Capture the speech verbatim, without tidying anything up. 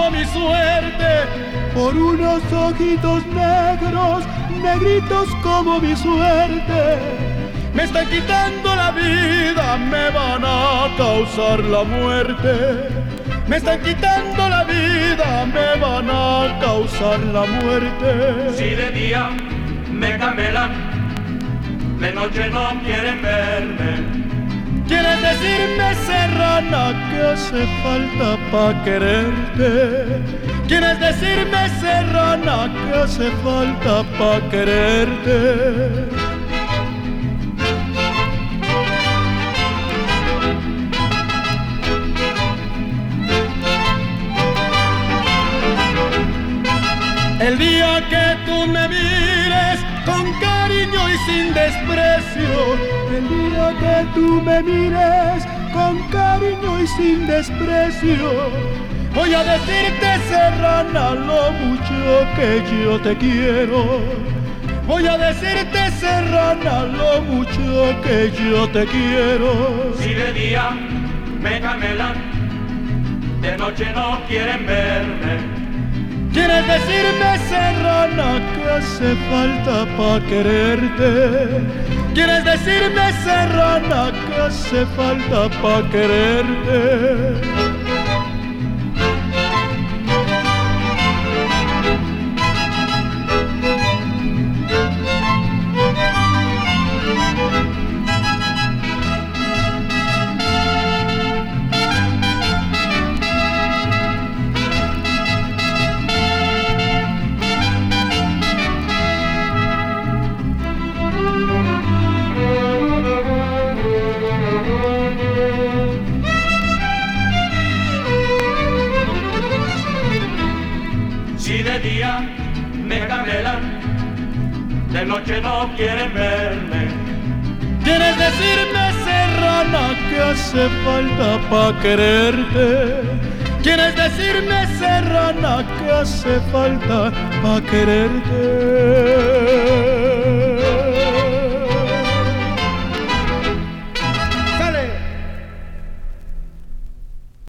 como mi suerte. Por unos ojitos negros, negritos como mi suerte. Me están quitando la vida, me van a causar la muerte. Me están quitando la vida, me van a causar la muerte. Si de día me camelan, de noche no quieren verme. ¿Quieres decirme, serrana, que hace falta pa' quererte? ¿Quieres decirme, serrana, que hace falta pa' quererte? El día que tú me mires con cariño y sin desprecio, el día que tú me mires con cariño y sin desprecio, voy a decirte, serrana, lo mucho que yo te quiero. Voy a decirte, serrana, lo mucho que yo te quiero. Si de día me camelan, de noche no quieren verme. ¿Quieres decirme, serrana, que hace falta pa' quererte? ¿Quieres decirme, serrana, que hace falta pa' quererte? Si de día me camelan, de noche no quieren verme. ¿Quieres decirme, serrana, que hace falta pa' quererte? ¿Quieres decirme, serrana, que hace falta pa' quererte?